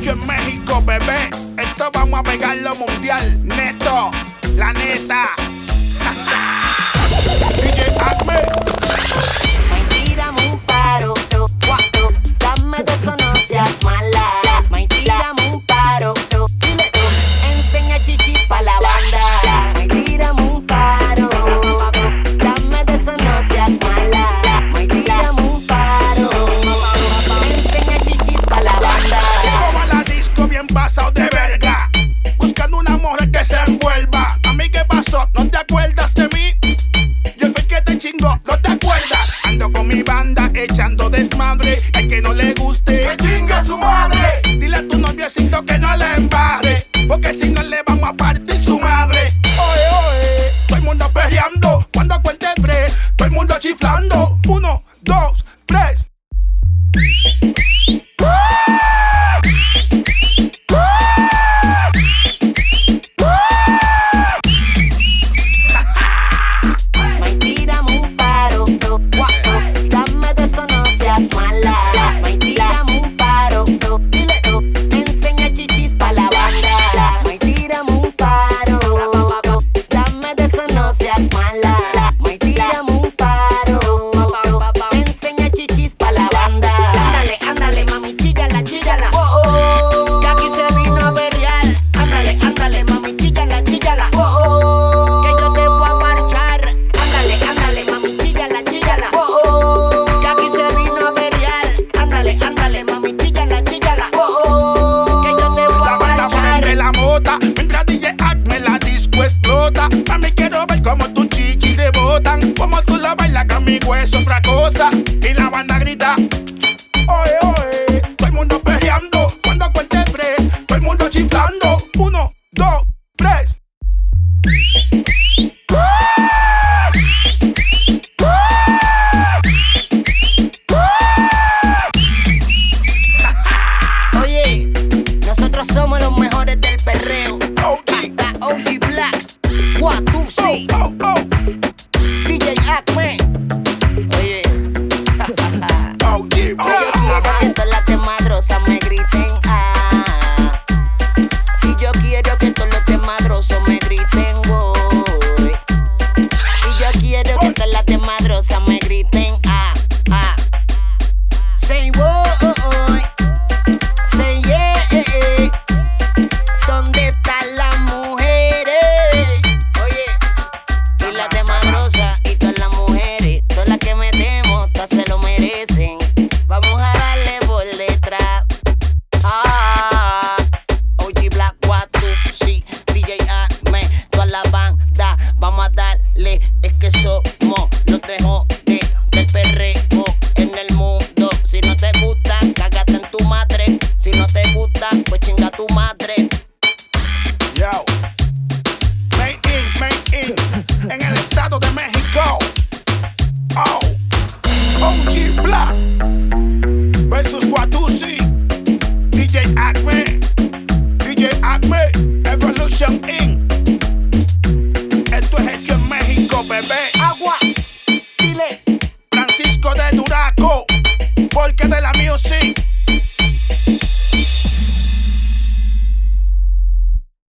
Yo en México, bebé. Esto vamos a pegarlo mundial. Neto, la neta. DJ Acme. Tírame un paro, dame de eso, no seas mala. Tírame un paro, enseña chichis pa' la banda. Tírame un paro, dame de eso, no seas mala. Tírame un paro, enseña chichis pa' la banda. Llego a la disco bien pasado de verga, buscando una mujer que se envuelva. A mí, ¿qué pasó? ¿No te acuerdas de mí? Yo fui el que te chingó, ¿no te acuerdas? Ando con mi banda echando desmadre. El que no le guste, que chingue a su madre. Dile a tu noviecito que no le embarre, porque si no le vamos a partir su madre. Oye, oye, todo el mundo peleando. Cuando cuente tres, todo el mundo chiflando. 1, 2, 3. Tírame un paro, dame de eso, no seas mala. Tírame un paro, enseña chichis pa' la banda. Tírame un paro, dame de eso, no seas mala. Tírame un paro, enseña chichis pa' la banda. Ándale, ándale, mami, chígala, chígala. Que aquí se vino a berrear. Ándale, ándale, mami, chígala, chígala. Que yo te voy a marchar. Ándale, ándale, mami, chígala, chígala. Que aquí se vino a berrear. Ándale, ándale, mami, chígala, chígala. Que yo te voy a La banda marchar. prende la mota, mientras DJ Acme la disco explota. Mami, quiero ver cómo tu chichi rebotan, como tú lo bailas con mi hueso, otra cosa. Y la banda grita,